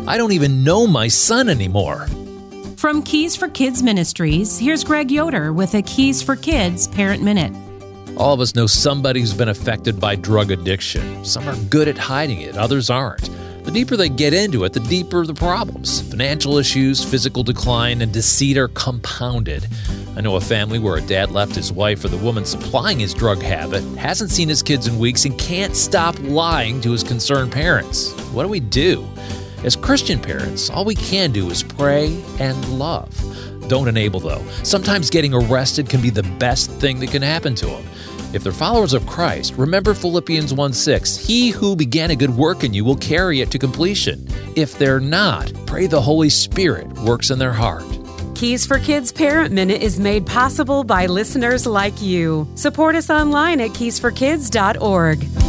I don't even know my son anymore. From Keys for Kids Ministries, here's Greg Yoder with a Keys for Kids Parent Minute. All of us know somebody who's been affected by drug addiction. Some are good at hiding it, others aren't. The deeper they get into it, the deeper the problems. Financial issues, physical decline, and deceit are compounded. I know a family where a dad left his wife for the woman supplying his drug habit, hasn't seen his kids in weeks, and can't stop lying to his concerned parents. What do we do? As Christian parents, all we can do is pray and love. Don't enable, though. Sometimes getting arrested can be the best thing that can happen to them. If they're followers of Christ, remember Philippians 1:6. He who began a good work in you will carry it to completion. If they're not, pray the Holy Spirit works in their heart. Keys for Kids Parent Minute is made possible by listeners like you. Support us online at keysforkids.org.